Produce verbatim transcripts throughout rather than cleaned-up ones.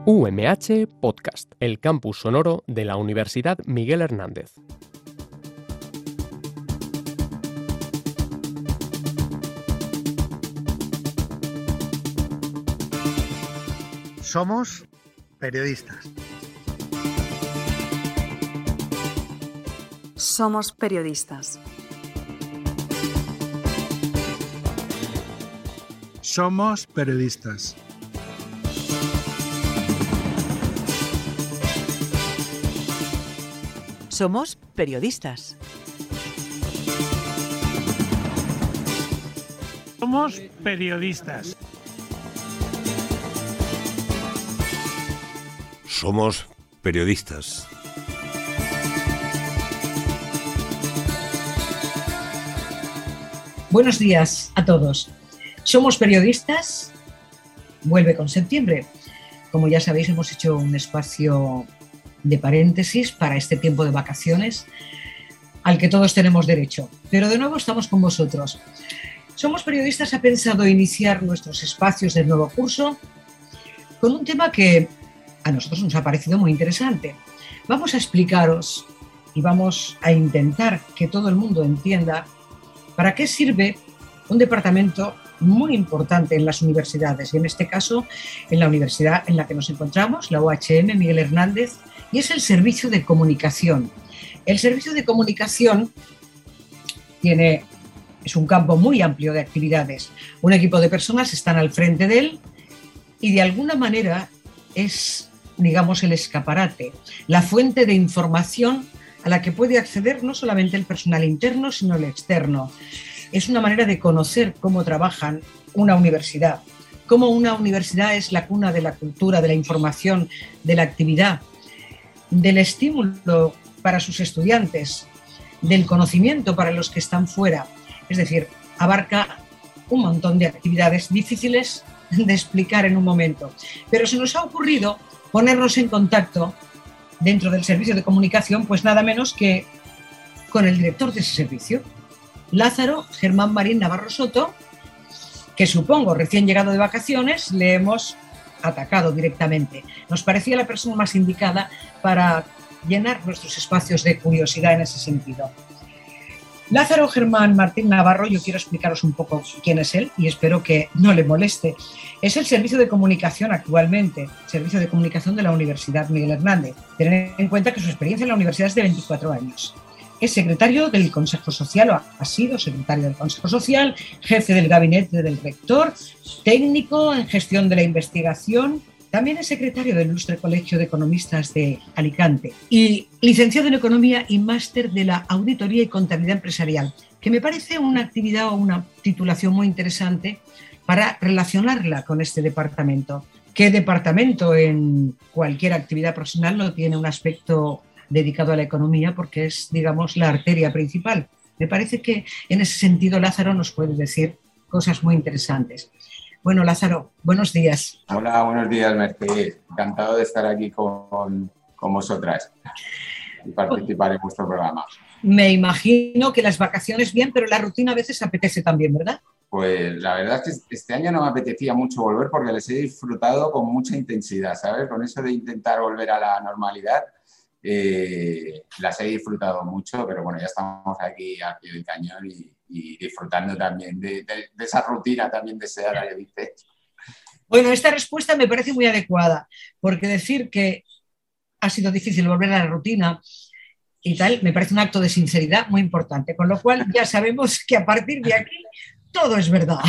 U M H Podcast, el campus sonoro de la Universidad Miguel Hernández. Somos periodistas. Somos periodistas. Somos periodistas. Somos periodistas. Somos periodistas. Somos periodistas. Buenos días a todos. Somos periodistas. Vuelve con septiembre. Como ya sabéis, hemos hecho un espacio de paréntesis para este tiempo de vacaciones al que todos tenemos derecho. Pero de nuevo estamos con vosotros. Somos periodistas ha pensado iniciar nuestros espacios del nuevo curso con un tema que a nosotros nos ha parecido muy interesante. Vamos a explicaros y vamos a intentar que todo el mundo entienda para qué sirve un departamento muy importante en las universidades, y en este caso en la universidad en la que nos encontramos, la U H M Miguel Hernández, y es el servicio de comunicación. El servicio de comunicación tiene, es un campo muy amplio de actividades. Un equipo de personas están al frente de él y de alguna manera es, digamos, el escaparate, la fuente de información a la que puede acceder no solamente el personal interno, sino el externo. Es una manera de conocer cómo trabajan una universidad, cómo una universidad es la cuna de la cultura, de la información, de la actividad, del estímulo para sus estudiantes, del conocimiento para los que están fuera. Es decir, abarca un montón de actividades difíciles de explicar en un momento. Pero se nos ha ocurrido ponernos en contacto dentro del servicio de comunicación, pues nada menos que con el director de ese servicio, Lázaro Germán Marín Navarro Soto, que supongo recién llegado de vacaciones le hemos atacado directamente. Nos parecía la persona más indicada para llenar nuestros espacios de curiosidad en ese sentido. Lázaro Germán Martín Navarro, yo quiero explicaros un poco quién es él y espero que no le moleste. Es el servicio de comunicación actualmente, servicio de comunicación de la Universidad Miguel Hernández. Tened en cuenta que su experiencia en la universidad es de veinticuatro años. Es secretario del Consejo Social, o ha sido secretario del Consejo Social, jefe del gabinete del rector, técnico en gestión de la investigación. También es secretario del Ilustre Colegio de Economistas de Alicante y licenciado en Economía y máster de la Auditoría y Contabilidad Empresarial, que me parece una actividad o una titulación muy interesante para relacionarla con este departamento. ¿Qué departamento en cualquier actividad profesional no tiene un aspecto dedicado a la economía porque es, digamos, la arteria principal? Me parece que en ese sentido Lázaro nos puede decir cosas muy interesantes. Bueno, Lázaro, buenos días. Hola, buenos días, Mercedes. Encantado de estar aquí con, con vosotras y participar en vuestro programa. Me imagino que las vacaciones bien, pero la rutina a veces apetece también, ¿verdad? Pues la verdad es que este año no me apetecía mucho volver porque les he disfrutado con mucha intensidad, ¿sabes? Con eso de intentar volver a la normalidad, eh, las he disfrutado mucho, pero bueno, ya estamos aquí al pie del cañón y, y disfrutando también de, de, de esa rutina también deseada que dices. Bueno, esta respuesta me parece muy adecuada, porque decir que ha sido difícil volver a la rutina y tal, me parece un acto de sinceridad muy importante, con lo cual ya sabemos que a partir de aquí todo es verdad.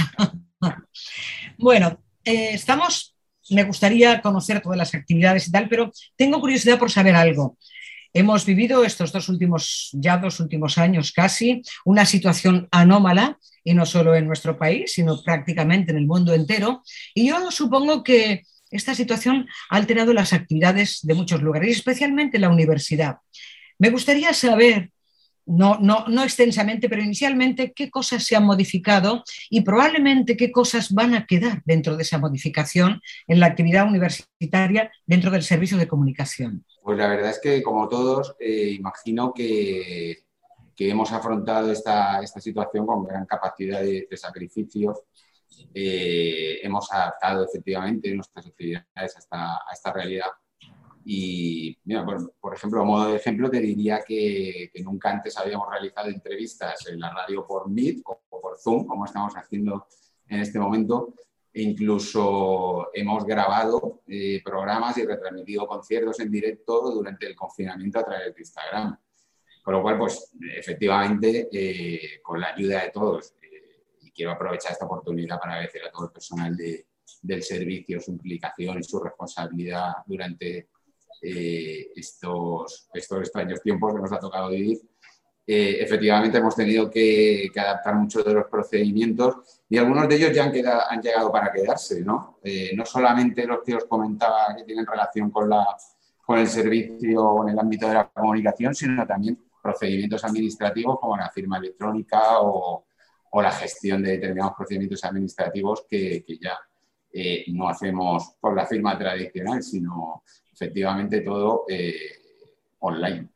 Bueno, eh, estamos, me gustaría conocer todas las actividades y tal, pero tengo curiosidad por saber algo. Hemos vivido estos dos últimos, ya dos últimos años casi, una situación anómala, y no solo en nuestro país, sino prácticamente en el mundo entero. Y yo supongo que esta situación ha alterado las actividades de muchos lugares, y especialmente la universidad. Me gustaría saber, no, no, no extensamente, pero inicialmente, qué cosas se han modificado y probablemente qué cosas van a quedar dentro de esa modificación en la actividad universitaria dentro del servicio de comunicación. Pues la verdad es que, como todos, eh, imagino que, que hemos afrontado esta, esta situación con gran capacidad de, de sacrificio eh, hemos adaptado efectivamente nuestras actividades a esta, a esta realidad. Y, mira, por, por ejemplo, a modo de ejemplo, te diría que, que nunca antes habíamos realizado entrevistas en la radio por Meet o por Zoom, como estamos haciendo en este momento. E incluso hemos grabado eh, programas y retransmitido conciertos en directo durante el confinamiento a través de Instagram. Con lo cual, pues, efectivamente, eh, con la ayuda de todos, eh, y quiero aprovechar esta oportunidad para agradecer a todo el personal de, del servicio su implicación y su responsabilidad durante eh, estos, estos extraños tiempos que nos ha tocado vivir. Eh, efectivamente hemos tenido que, que adaptar muchos de los procedimientos y algunos de ellos ya han, quedado, han llegado para quedarse, ¿no? Eh, no solamente los que os comentaba que tienen relación con, la, con el servicio en el ámbito de la comunicación, sino también procedimientos administrativos como la firma electrónica o, o la gestión de determinados procedimientos administrativos que, que ya eh, no hacemos por la firma tradicional, sino efectivamente todo eh, online.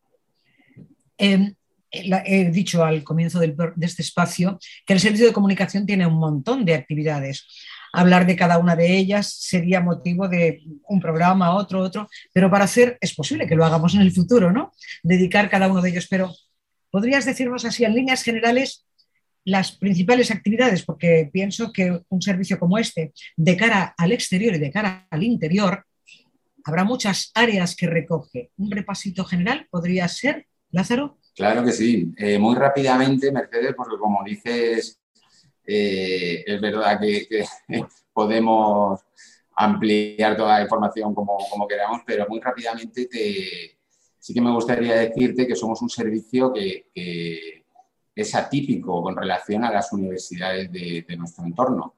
Eh, He dicho al comienzo del, de este espacio que el servicio de comunicación tiene un montón de actividades. Hablar de cada una de ellas sería motivo de un programa, otro, otro, pero para hacer, es posible que lo hagamos en el futuro, ¿no? Dedicar cada uno de ellos, pero ¿podrías decirnos así en líneas generales las principales actividades? Porque pienso que un servicio como este, de cara al exterior y de cara al interior, habrá muchas áreas que recoge. Un repasito general podría ser, Lázaro. Claro que sí. Eh, muy rápidamente, Mercedes, porque como dices, eh, es verdad que, que podemos ampliar toda la información como, como queramos, pero muy rápidamente te, sí que me gustaría decirte que somos un servicio que, que es atípico con relación a las universidades de, de nuestro entorno.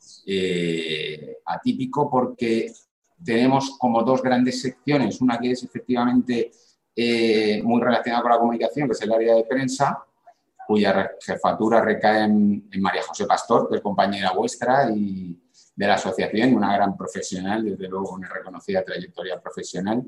Eh, atípico porque tenemos como dos grandes secciones, una que es efectivamente Eh, muy relacionada con la comunicación, que es el área de prensa, cuya jefatura recae en, en María José Pastor, que es compañera vuestra y de la asociación, una gran profesional, desde luego una reconocida trayectoria profesional,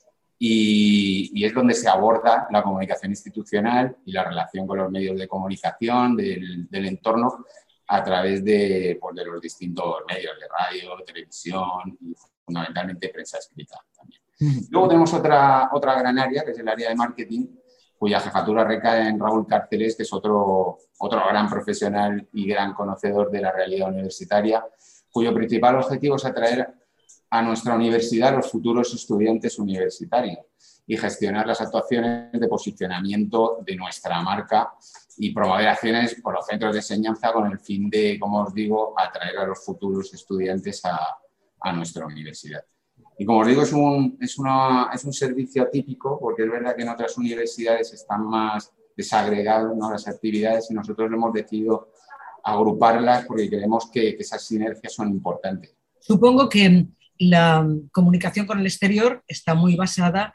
y, y es donde se aborda la comunicación institucional y la relación con los medios de comunicación del, del entorno a través de, pues, de los distintos medios de radio, televisión y fundamentalmente prensa escrita también. Luego tenemos otra, otra gran área, que es el área de marketing, cuya jefatura recae en Raúl Cárceles, que es otro, otro gran profesional y gran conocedor de la realidad universitaria, cuyo principal objetivo es atraer a nuestra universidad los futuros estudiantes universitarios y gestionar las actuaciones de posicionamiento de nuestra marca y promover acciones por los centros de enseñanza con el fin de, como os digo, atraer a los futuros estudiantes a, a nuestra universidad. Y como os digo, es un, es, una, es un servicio atípico porque es verdad que en otras universidades están más desagregadas, ¿no?, las actividades y nosotros hemos decidido agruparlas porque creemos que, que esas sinergias son importantes. Supongo que la comunicación con el exterior está muy basada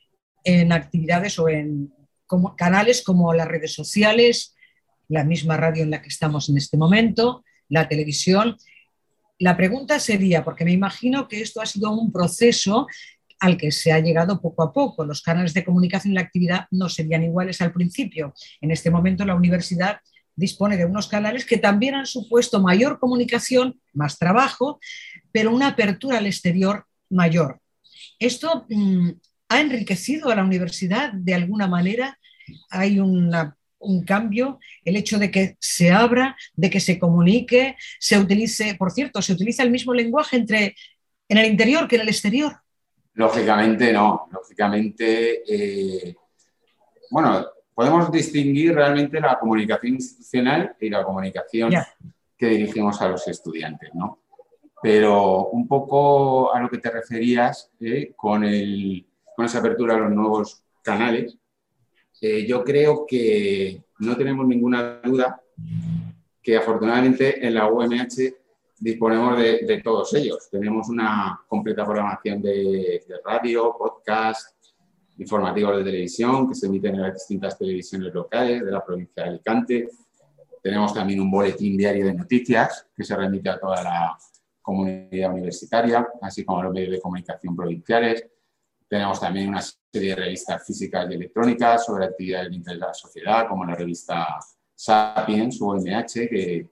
en actividades o en como, canales como las redes sociales, la misma radio en la que estamos en este momento, la televisión. La pregunta sería, porque me imagino que esto ha sido un proceso al que se ha llegado poco a poco. Los canales de comunicación y la actividad no serían iguales al principio. En este momento la universidad dispone de unos canales que también han supuesto mayor comunicación, más trabajo, pero una apertura al exterior mayor. ¿Esto mmm, ha enriquecido a la universidad de alguna manera? ¿Hay una un cambio, el hecho de que se abra, de que se comunique, se utilice, por cierto, se utiliza el mismo lenguaje entre, en el interior que en el exterior? Lógicamente no, lógicamente, eh, bueno, podemos distinguir realmente la comunicación institucional y la comunicación yeah. que dirigimos a los estudiantes, ¿no? Pero un poco a lo que te referías eh, con, el, con esa apertura a los nuevos canales. Eh, yo creo que no tenemos ninguna duda que afortunadamente en la U M H disponemos de, de todos ellos. Tenemos una completa programación de, de radio, podcast, informativos de televisión que se emiten en las distintas televisiones locales de la provincia de Alicante. Tenemos también un boletín diario de noticias que se remite a toda la comunidad universitaria, así como a los medios de comunicación provinciales. Tenemos también una serie de revistas físicas y electrónicas sobre actividades de interés de la sociedad, como la revista Sapiens, U M H, que,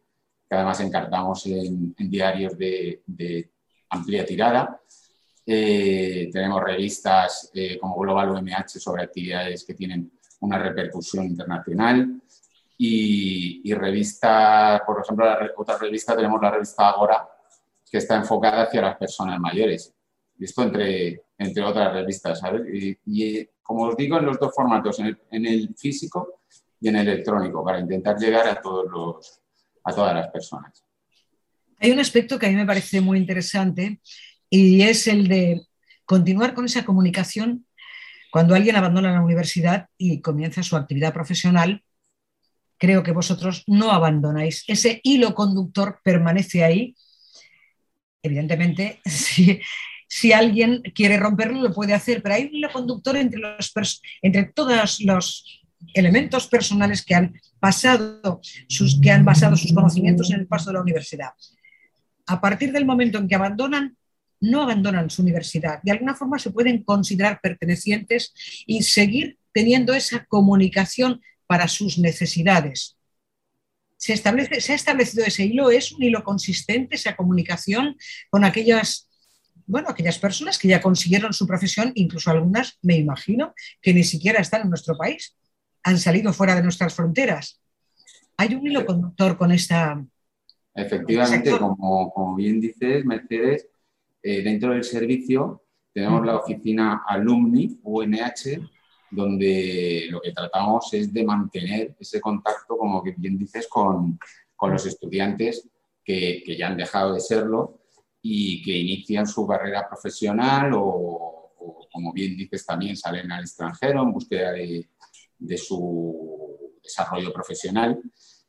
que además encartamos en, en diarios de, de amplia tirada. Eh, tenemos revistas eh, como Global U M H sobre actividades que tienen una repercusión internacional y, y revistas, por ejemplo, la, otra revista, tenemos la revista Agora, que está enfocada hacia las personas mayores. Esto entre, entre otras revistas, ¿sabes? Y, y como os digo, en los dos formatos, en el, en el físico y en el electrónico, para intentar llegar a, todos los, a todas las personas. Hay un aspecto que a mí me parece muy interesante y es el de continuar con esa comunicación cuando alguien abandona la universidad y comienza su actividad profesional. Creo que vosotros no abandonáis. Ese hilo conductor permanece ahí. Evidentemente, si, si alguien quiere romperlo, lo puede hacer, pero hay un hilo conductor entre, los, entre todos los elementos personales que han, pasado sus, que han basado sus conocimientos en el paso de la universidad. A partir del momento en que abandonan, no abandonan su universidad. De alguna forma se pueden considerar pertenecientes y seguir teniendo esa comunicación para sus necesidades. Se, establece, se ha establecido ese hilo, es un hilo consistente, esa comunicación con aquellas, bueno, aquellas personas que ya consiguieron su profesión, incluso algunas, me imagino, que ni siquiera están en nuestro país, han salido fuera de nuestras fronteras. Hay un hilo conductor con esta... Efectivamente, como, como bien dices, Mercedes, eh, dentro del servicio tenemos la oficina Alumni U N H, donde lo que tratamos es de mantener ese contacto, como bien dices, con, con los estudiantes que, que ya han dejado de serlo y que inician su carrera profesional o, o como bien dices, también salen al extranjero en búsqueda de, de su desarrollo profesional.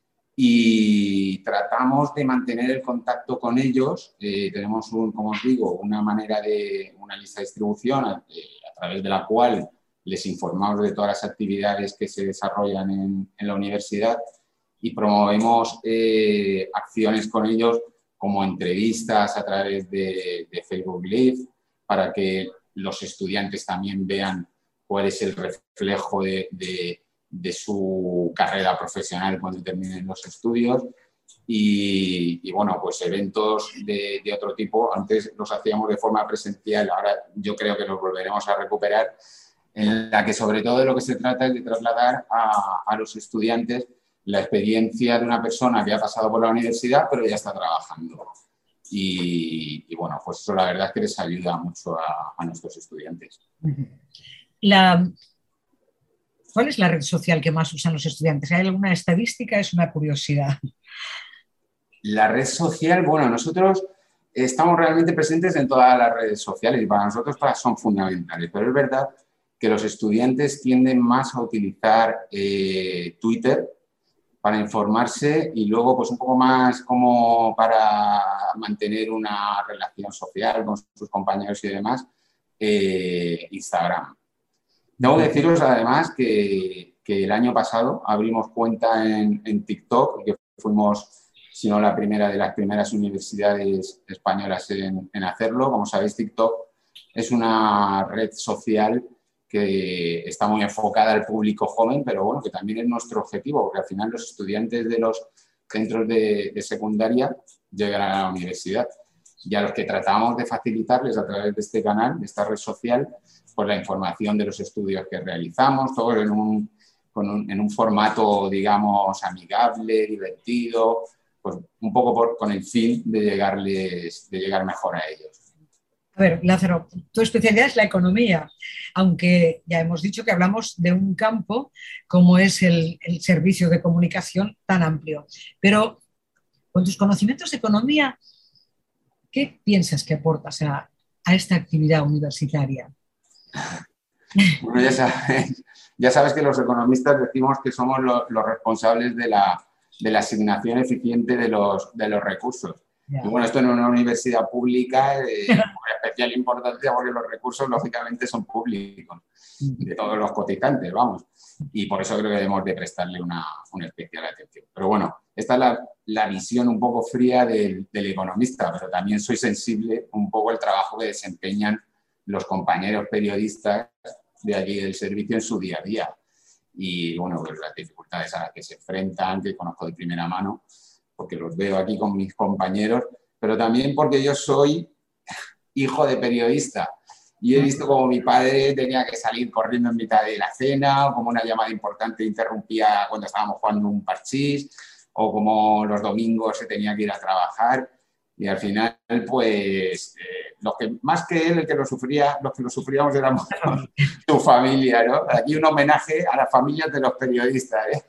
Y tratamos de mantener el contacto con ellos. Eh, tenemos, un, como os digo, una manera de, una lista de distribución a, eh, a través de la cual les informamos de todas las actividades que se desarrollan en, en la universidad y promovemos eh, acciones con ellos como entrevistas a través de, de Facebook Live para que los estudiantes también vean cuál es el reflejo de, de de su carrera profesional cuando terminen los estudios y, y bueno, pues eventos de, de otro tipo. Antes los hacíamos de forma presencial, ahora yo creo que los volveremos a recuperar, en la que sobre todo de lo que se trata es de trasladar a, a los estudiantes la experiencia de una persona que ha pasado por la universidad pero ya está trabajando. Y, y bueno, pues eso la verdad es que les ayuda mucho a, a nuestros estudiantes. La... ¿Cuál es la red social que más usan los estudiantes? ¿Hay alguna estadística? Es una curiosidad. La red social, bueno, nosotros estamos realmente presentes en todas las redes sociales y para nosotros todas son fundamentales, pero es verdad que los estudiantes tienden más a utilizar eh, Twitter para informarse y luego pues un poco más como para mantener una relación social con sus compañeros y demás, eh, Instagram. Debo deciros además que, que el año pasado abrimos cuenta en, en TikTok, que fuimos, si no la primera de las primeras universidades españolas en, en hacerlo. Como sabéis, TikTok es una red social que está muy enfocada al público joven, pero bueno, que también es nuestro objetivo, porque al final los estudiantes de los centros de, de secundaria llegan a la universidad. Y a los que tratamos de facilitarles a través de este canal, de esta red social, pues la información de los estudios que realizamos, todo en un, con un, en un formato, digamos, amigable, divertido, pues un poco por, con el fin de, llegarles, de llegar mejor a ellos. A ver, Lázaro, tu especialidad es la economía, aunque ya hemos dicho que hablamos de un campo como es el, el servicio de comunicación tan amplio. Pero con tus conocimientos de economía, ¿qué piensas que aportas a, a esta actividad universitaria? Bueno, ya sabes, ya sabes que los economistas decimos que somos lo, los responsables de la, de la asignación eficiente de los, de los recursos. Yeah. Y bueno, esto en una universidad pública eh, de especial importancia porque los recursos lógicamente son públicos, de todos los cotizantes, vamos. Y por eso creo que debemos de prestarle una, una especial atención. Pero bueno, esta es la, la visión un poco fría del, del economista, pero también soy sensible un poco al trabajo que desempeñan los compañeros periodistas de allí del servicio en su día a día. Y bueno, pues las dificultades a las que se enfrentan, que conozco de primera mano, porque los veo aquí con mis compañeros, pero también porque yo soy hijo de periodista y he visto como mi padre tenía que salir corriendo en mitad de la cena, o como una llamada importante interrumpía cuando estábamos jugando un parchís, o como los domingos se tenía que ir a trabajar. Y al final, pues, eh, los que, más que él, el que lo sufría, los que lo sufríamos éramos su familia, ¿no? Aquí un homenaje a las familias de los periodistas, ¿eh?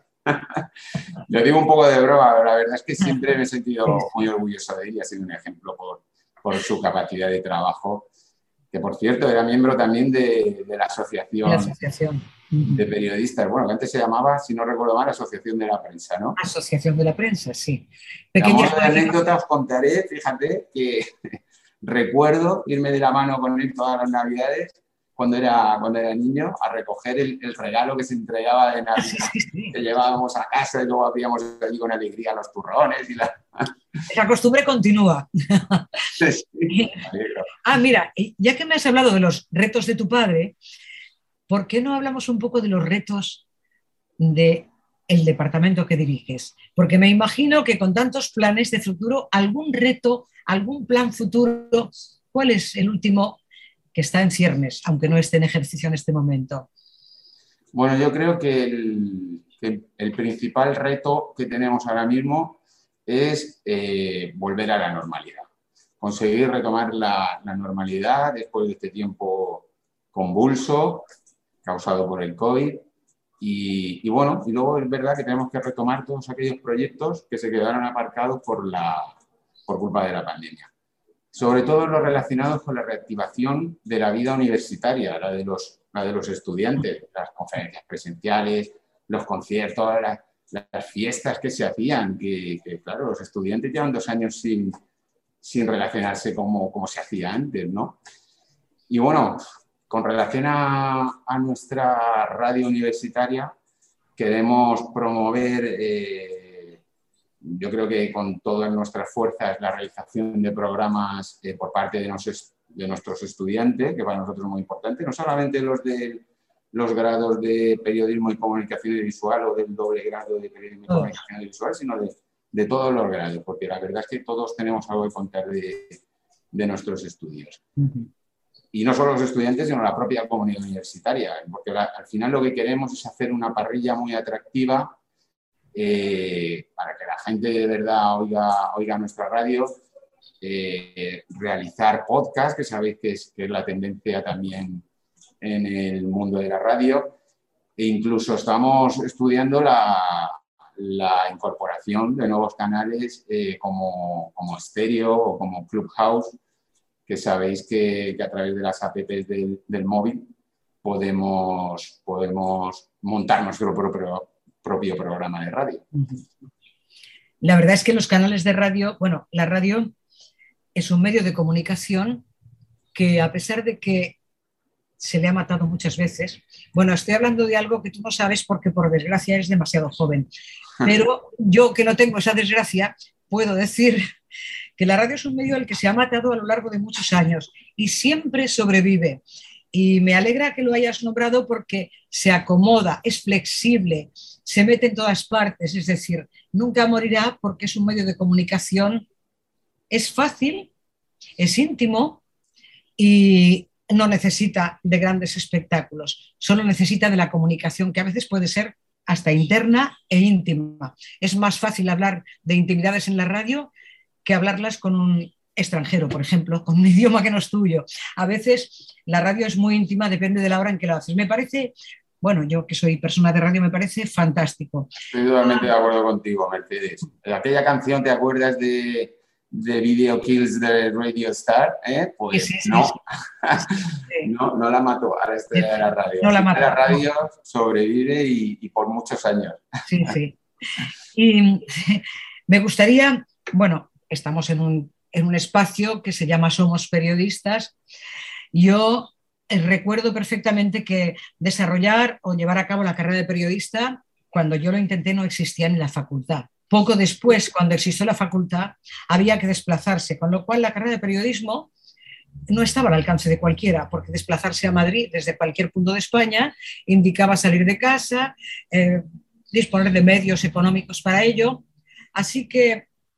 Lo digo un poco de broma, pero la verdad es que siempre me he sentido muy orgulloso de él y ha sido un ejemplo por, por su capacidad de trabajo, que por cierto era miembro también de, de la asociación, la asociación de periodistas, bueno, que antes se llamaba, si no recuerdo mal, Asociación de la Prensa, ¿no? Asociación de la Prensa, sí. Pequeñas anécdotas os contaré, fíjate, que recuerdo irme de la mano con él todas las Navidades, cuando era, cuando era niño, a recoger el, el regalo que se entregaba de Navidad, sí, sí, sí. que llevábamos a casa y luego hacíamos allí con alegría los turrones y la... Esa costumbre continúa. Sí, sí. Ah, mira, ya que me has hablado de los retos de tu padre, ¿por qué no hablamos un poco de los retos del departamento que diriges? Porque me imagino que con tantos planes de futuro, algún reto, algún plan futuro, ¿cuál es el último que está en ciernes, aunque no esté en ejercicio en este momento? Bueno, yo creo que el, que el principal reto que tenemos ahora mismo es eh, volver a la normalidad. Conseguir retomar la, la normalidad después de este tiempo convulso causado por el COVID. Y, y bueno, y luego es verdad que tenemos que retomar todos aquellos proyectos que se quedaron aparcados por, la, por culpa de la pandemia. Sobre todo los relacionados con la reactivación de la vida universitaria, la de los, la de los estudiantes, las conferencias presenciales, los conciertos, las, las fiestas que se hacían, que, que claro, los estudiantes llevan dos años sin, sin relacionarse como, como se hacía antes, ¿no? Y bueno, con relación a, a nuestra radio universitaria, queremos promover, eh, yo creo que con todas nuestras fuerzas, la realización de programas eh, por parte de, nos, de nuestros estudiantes, que para nosotros es muy importante, no solamente los de los grados de periodismo y comunicación audiovisual o del doble grado de periodismo y comunicación audiovisual, sino de, de todos los grados, porque la verdad es que todos tenemos algo que contar de, de nuestros estudios. Uh-huh. Y no solo los estudiantes, sino la propia comunidad universitaria, porque la, al final lo que queremos es hacer una parrilla muy atractiva eh, para que la gente de verdad oiga, oiga nuestra radio, eh, realizar podcast, que sabéis que es, que es la tendencia también en el mundo de la radio, e incluso estamos estudiando la, la incorporación de nuevos canales eh, como, como Estéreo o como Clubhouse, que sabéis que, que a través de las apps del, del móvil podemos, podemos montar nuestro propio, propio programa de radio. La verdad es que los canales de radio, bueno, la radio es un medio de comunicación que, a pesar de que se le ha matado muchas veces, bueno, estoy hablando de algo que tú no sabes porque por desgracia eres demasiado joven, pero yo, que no tengo esa desgracia, puedo decir que la radio es un medio al que se ha matado a lo largo de muchos años y siempre sobrevive. Y me alegra que lo hayas nombrado porque se acomoda, es flexible, se mete en todas partes, es decir, nunca morirá porque es un medio de comunicación, es fácil, es íntimo y no necesita de grandes espectáculos, solo necesita de la comunicación, que a veces puede ser hasta interna e íntima. Es más fácil hablar de intimidades en la radio que hablarlas con un extranjero, por ejemplo, con un idioma que no es tuyo. A veces la radio es muy íntima, depende de la hora en que la haces. Me parece, bueno, yo que soy persona de radio, me parece fantástico. Estoy totalmente de acuerdo contigo, Mercedes. Aquella canción, ¿te acuerdas de, de Video Kills de Radio Star? ¿Eh? Pues sí, sí, no. Sí, sí. no, no la mató a la estrella de la radio. No la mató. La radio sobrevive y, y por muchos años. Sí, sí. Y me gustaría, bueno, estamos en un, en un espacio que se llama Somos Periodistas. Yo recuerdo perfectamente que desarrollar o llevar a cabo la carrera de periodista, cuando yo lo intenté, no existía en la facultad. Poco después, cuando existió la facultad, había que desplazarse, con lo cual la carrera de periodismo no estaba al alcance de cualquiera, porque desplazarse a Madrid desde cualquier punto de España indicaba salir de casa, eh, disponer de medios económicos para ello. Así que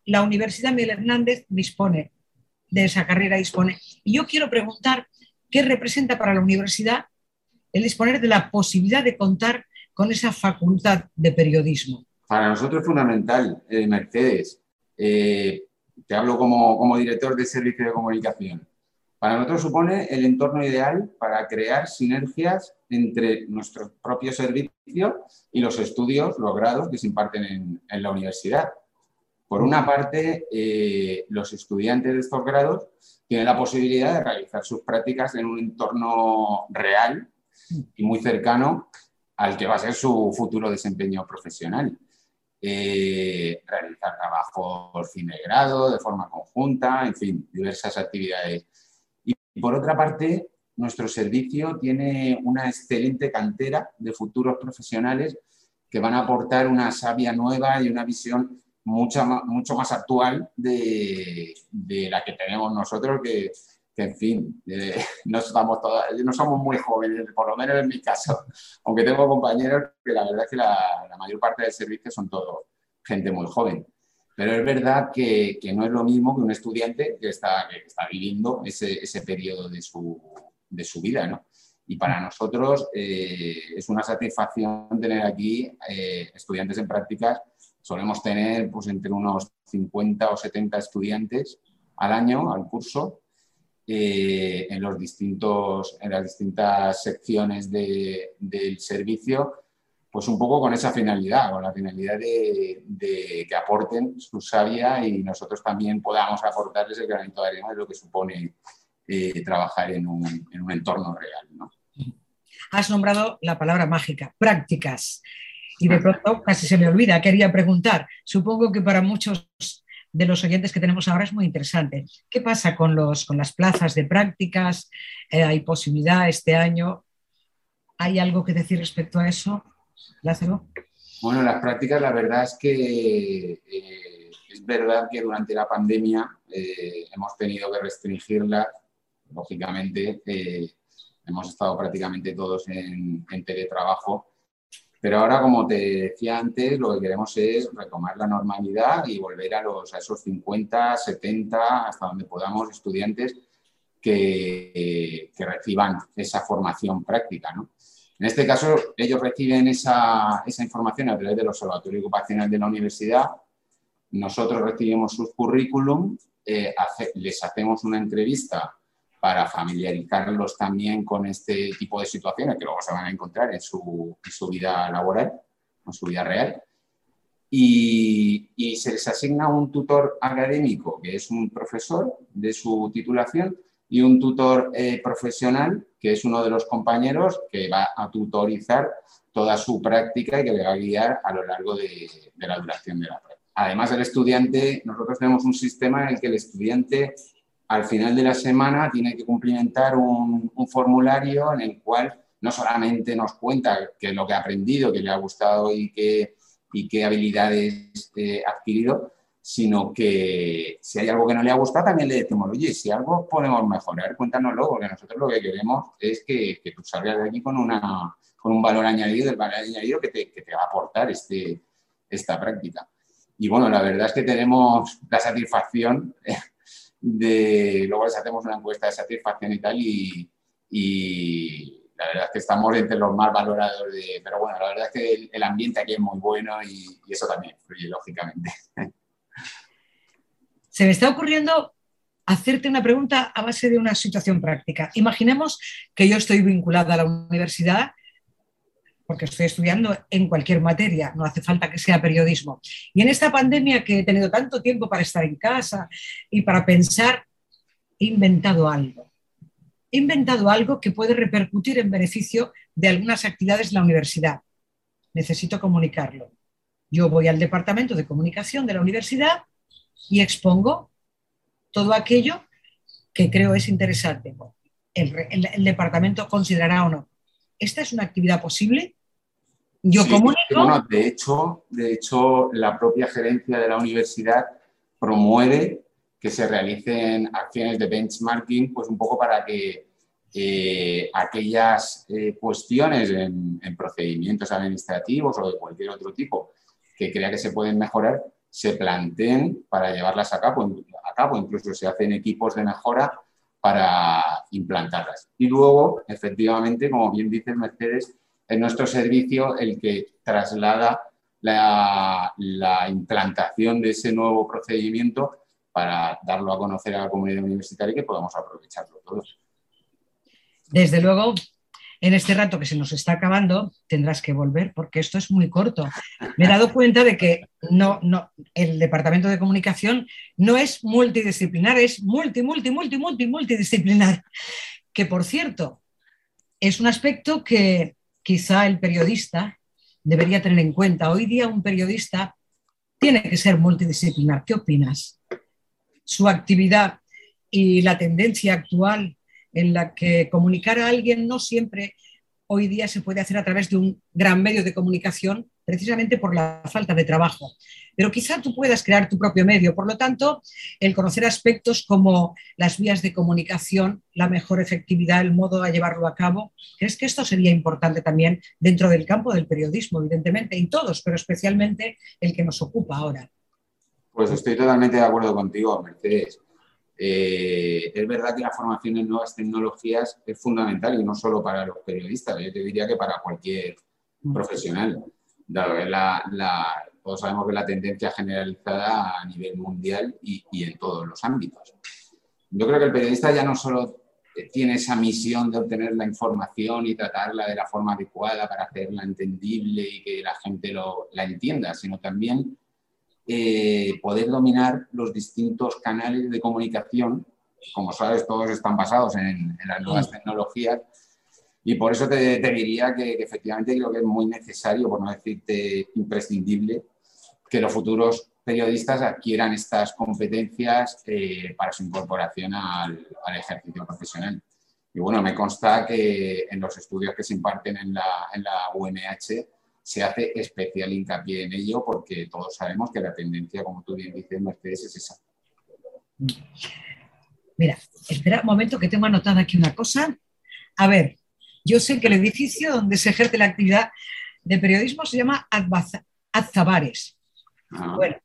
la Universidad Miguel Hernández dispone de esa carrera, dispone. Y yo quiero preguntar qué representa para la universidad el disponer de la posibilidad de contar con esa facultad de periodismo. Para nosotros es fundamental, eh, Mercedes. Eh, te hablo como, como director de servicio de comunicación. Para nosotros supone el entorno ideal para crear sinergias entre nuestro propio servicio y los estudios, los grados que se imparten en, en la universidad. Por una parte, eh, los estudiantes de estos grados tienen la posibilidad de realizar sus prácticas en un entorno real y muy cercano al que va a ser su futuro desempeño profesional. Eh, realizar trabajos fin de grado, de forma conjunta, en fin, diversas actividades. Y por otra parte, nuestro servicio tiene una excelente cantera de futuros profesionales que van a aportar una savia nueva y una visión mucho más, mucho más actual de, de la que tenemos nosotros, que, que en fin, eh, no, estamos todas, no somos muy jóvenes, por lo menos en mi caso, aunque tengo compañeros que la verdad es que la, la mayor parte del servicio son todos gente muy joven. Pero es verdad que, que no es lo mismo que un estudiante que está, que está viviendo ese, ese periodo de su, de su vida, ¿no? Y para nosotros eh, es una satisfacción tener aquí eh, estudiantes en prácticas. Solemos tener pues, entre unos cincuenta o setenta estudiantes al año, al curso, eh, en, los distintos, en las distintas secciones de, del servicio, pues un poco con esa finalidad, con la finalidad de, de que aporten su savia y nosotros también podamos aportarles el granito de arena de lo que supone eh, trabajar en un, en un entorno real, ¿no? Has nombrado la palabra mágica, prácticas, y de pronto casi se me olvida, quería preguntar, supongo que para muchos de los oyentes que tenemos ahora es muy interesante. ¿Qué pasa con, los, con las plazas de prácticas? Eh, ¿Hay posibilidad este año? ¿Hay algo que decir respecto a eso, Lázaro? Bueno, las prácticas, la verdad es que eh, es verdad que durante la pandemia eh, hemos tenido que restringirlas, lógicamente. Eh, hemos estado prácticamente todos en, en teletrabajo, pero ahora, como te decía antes, lo que queremos es retomar la normalidad y volver a, los, a esos cincuenta, setenta, hasta donde podamos, estudiantes que, que reciban esa formación práctica, ¿no? En este caso, ellos reciben esa, esa información a través del Observatorio Ocupacional de la universidad. Nosotros recibimos sus currículum, eh, hace, les hacemos una entrevista para familiarizarlos también con este tipo de situaciones que luego se van a encontrar en su, en su vida laboral, en su vida real. Y, y se les asigna un tutor académico, que es un profesor de su titulación, y un tutor eh, profesional, que es uno de los compañeros que va a tutorizar toda su práctica y que le va a guiar a lo largo de, de la duración de la práctica. Además, el estudiante, nosotros tenemos un sistema en el que el estudiante al final de la semana tiene que cumplimentar un, un formulario en el cual no solamente nos cuenta qué es lo que ha aprendido, qué le ha gustado y qué, y qué habilidades eh, ha adquirido, sino que si hay algo que no le ha gustado también le decimos, oye, si algo podemos mejorar, cuéntanoslo, porque nosotros lo que queremos es que, que tú salgas de aquí con, una, con un valor añadido, el valor añadido que te, que te va a aportar este, esta práctica. Y bueno, la verdad es que tenemos la satisfacción de, luego les hacemos una encuesta de satisfacción y tal, y, y la verdad es que estamos entre los más valorados de, pero bueno, la verdad es que el, el ambiente aquí es muy bueno y, y eso también influye, lógicamente. Se me está ocurriendo hacerte una pregunta a base de una situación práctica. Imaginemos que yo estoy vinculada a la universidad porque estoy estudiando en cualquier materia, no hace falta que sea periodismo. Y en esta pandemia que he tenido tanto tiempo para estar en casa y para pensar, he inventado algo. He inventado algo que puede repercutir en beneficio de algunas actividades de la universidad. Necesito comunicarlo. Yo voy al departamento de comunicación de la universidad y expongo todo aquello que creo es interesante. El, el, el departamento considerará o no. ¿Esta es una actividad posible? Yo sí, comunico. Bueno, de hecho, de hecho, la propia gerencia de la universidad promueve que se realicen acciones de benchmarking, pues un poco para que eh, aquellas eh, cuestiones en, en procedimientos administrativos o de cualquier otro tipo que crea que se pueden mejorar, se planteen para llevarlas a cabo, a cabo. Incluso se hacen equipos de mejora para implantarlas. Y luego, efectivamente, como bien dice Mercedes, es nuestro servicio el que traslada la, la implantación de ese nuevo procedimiento para darlo a conocer a la comunidad universitaria y que podamos aprovecharlo todos. Desde luego, en este rato que se nos está acabando, tendrás que volver porque esto es muy corto. Me he dado cuenta de que no, no, el Departamento de Comunicación no es multidisciplinar, es multi, multi, multi, multi, multidisciplinar. Que, por cierto, es un aspecto que quizá el periodista debería tener en cuenta. Hoy día un periodista tiene que ser multidisciplinar. ¿Qué opinas? Su actividad y la tendencia actual en la que comunicar a alguien no siempre hoy día se puede hacer a través de un gran medio de comunicación, precisamente por la falta de trabajo. Pero quizá tú puedas crear tu propio medio. Por lo tanto, el conocer aspectos como las vías de comunicación, la mejor efectividad, el modo de llevarlo a cabo, ¿crees que esto sería importante también dentro del campo del periodismo, evidentemente, y todos, pero especialmente el que nos ocupa ahora? Pues estoy totalmente de acuerdo contigo, Mercedes. Eh, es verdad que la formación en nuevas tecnologías es fundamental y no solo para los periodistas, yo te diría que para cualquier profesional. Dado que la, la, todos sabemos que la tendencia generalizada a nivel mundial y, y en todos los ámbitos. Yo creo que el periodista ya no solo tiene esa misión de obtener la información y tratarla de la forma adecuada para hacerla entendible y que la gente lo, la entienda, sino también Eh, poder dominar los distintos canales de comunicación. Como sabes, todos están basados en, en las nuevas tecnologías y por eso te, te diría que, que efectivamente creo que es muy necesario, por no decirte imprescindible, que los futuros periodistas adquieran estas competencias eh, para su incorporación al, al ejercicio profesional. Y bueno, me consta que en los estudios que se imparten en la, en la U M H se hace especial hincapié en ello porque todos sabemos que la tendencia, como tú bien dices, Mercedes, es esa. Mira, espera un momento que tengo anotada aquí una cosa. A ver, yo sé que el edificio donde se ejerce la actividad de periodismo se llama Azabares. Ah. Bueno,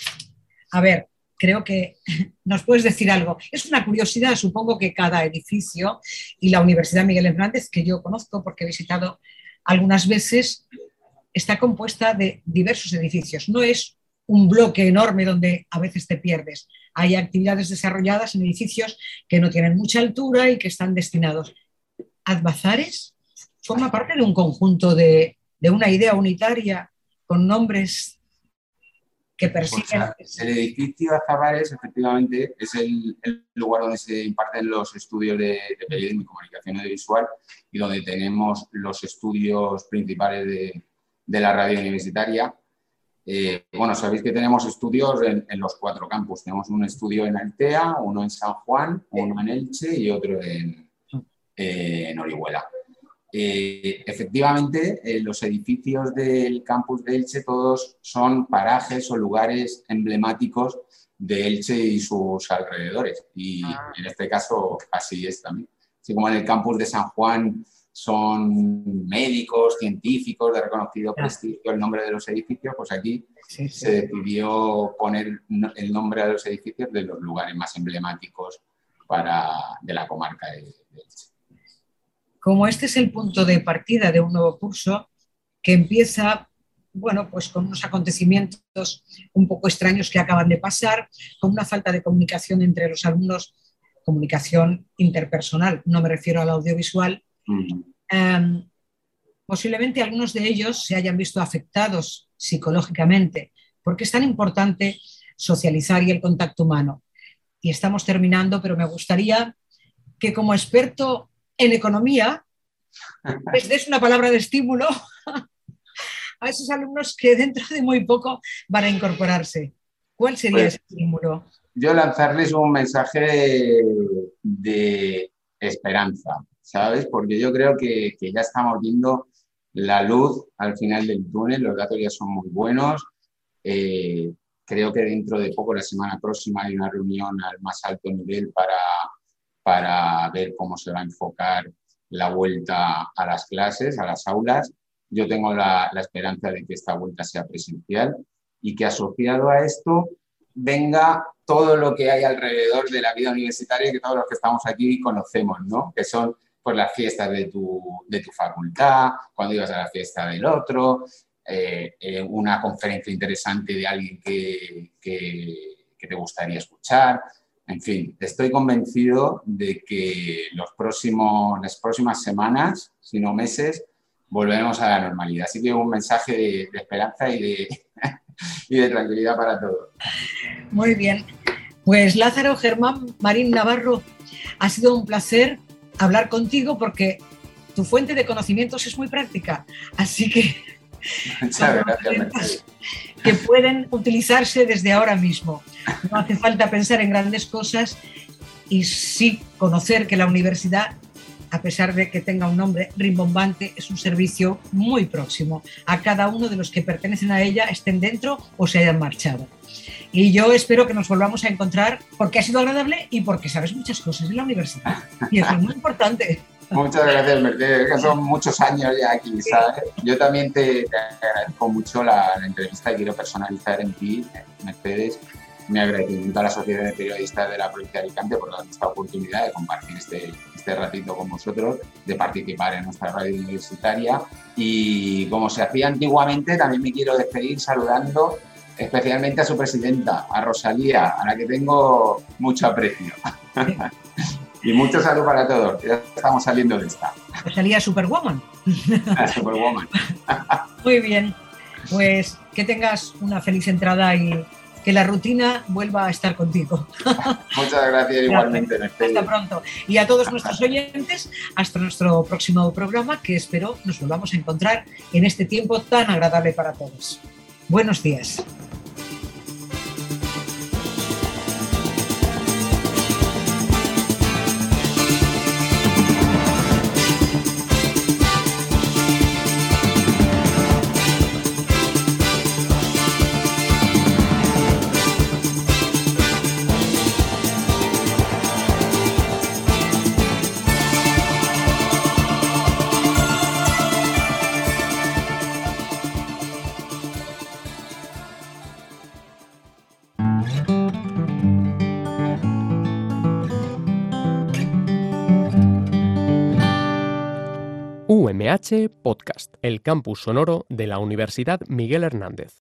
a ver, creo que nos puedes decir algo. Es una curiosidad, supongo que cada edificio y la Universidad Miguel Hernández, que yo conozco porque he visitado algunas veces, está compuesta de diversos edificios. No es un bloque enorme donde a veces te pierdes. Hay actividades desarrolladas en edificios que no tienen mucha altura y que están destinados. Azabares forma parte de un conjunto de, de una idea unitaria con nombres que persiguen... Pues el edificio Azabares, efectivamente, es el, el lugar donde se imparten los estudios de, de periodismo y comunicación audiovisual y donde tenemos los estudios principales de de la radio universitaria. Eh, bueno, sabéis que tenemos estudios en, en los cuatro campus. Tenemos un estudio en Altea, uno en San Juan, uno en Elche y otro en, eh, en Orihuela. Eh, efectivamente, eh, los edificios del campus de Elche todos son parajes o lugares emblemáticos de Elche y sus alrededores. Y en este caso así es también. Así como en el campus de San Juan son médicos, científicos de reconocido prestigio el nombre de los edificios, pues aquí sí, sí. se decidió poner el nombre a los edificios de los lugares más emblemáticos para, de la comarca de, de Elche. Como este es el punto de partida de un nuevo curso que empieza, bueno, pues con unos acontecimientos un poco extraños que acaban de pasar, con una falta de comunicación entre los alumnos, comunicación interpersonal, no me refiero al audiovisual. Um, posiblemente algunos de ellos se hayan visto afectados psicológicamente porque es tan importante socializar y el contacto humano. Y estamos terminando, pero me gustaría que como experto en economía les des una palabra de estímulo a esos alumnos que dentro de muy poco van a incorporarse. ¿Cuál sería pues, ese estímulo? Yo lanzarles un mensaje de, de esperanza, ¿sabes? Porque yo creo que, que ya estamos viendo la luz al final del túnel, los datos ya son muy buenos. Eh, creo que dentro de poco, la semana próxima, hay una reunión al más alto nivel para, para ver cómo se va a enfocar la vuelta a las clases, a las aulas. Yo tengo la, la esperanza de que esta vuelta sea presencial y que asociado a esto venga todo lo que hay alrededor de la vida universitaria y que todos los que estamos aquí conocemos, ¿no? Que son pues, las fiestas de tu, de tu facultad, cuando ibas a la fiesta del otro, eh, eh, una conferencia interesante de alguien que, que, que te gustaría escuchar. En fin, estoy convencido de que los próximos, las próximas semanas, si no meses, volveremos a la normalidad. Así que un mensaje de, de esperanza y de, y de tranquilidad para todos. Muy bien. Pues Lázaro Germán Marín Navarro, ha sido un placer hablar contigo porque tu fuente de conocimientos es muy práctica. Así que muchas gracias, Mercedes. Que pueden utilizarse desde ahora mismo. No hace falta pensar en grandes cosas y sí conocer que la universidad, a pesar de que tenga un nombre rimbombante, es un servicio muy próximo a cada uno de los que pertenecen a ella, estén dentro o se hayan marchado. Y yo espero que nos volvamos a encontrar porque ha sido agradable y porque sabes muchas cosas de la universidad. Y eso es muy importante. Muchas gracias, Mercedes, que son muchos años ya aquí, ¿sabes? Yo también te, te agradezco mucho la, la entrevista y quiero personalizar en ti, Mercedes, mi agradecimiento a la Sociedad de Periodistas de la Provincia de Alicante por darnos esta oportunidad de compartir este, este ratito con vosotros, de participar en nuestra radio universitaria. Y como se hacía antiguamente, también me quiero despedir saludando especialmente a su presidenta, a Rosalía, a la que tengo mucho aprecio. Y mucho salud para todos, ya estamos saliendo de esta. Rosalía Superwoman. Superwoman. Muy bien, pues que tengas una feliz entrada y que la rutina vuelva a estar contigo. Muchas gracias igualmente, Mercedes. Hasta pronto. Y a todos nuestros oyentes, hasta nuestro próximo programa, que espero nos volvamos a encontrar en este tiempo tan agradable para todos. Buenos días. U M H Podcast, el campus sonoro de la Universidad Miguel Hernández.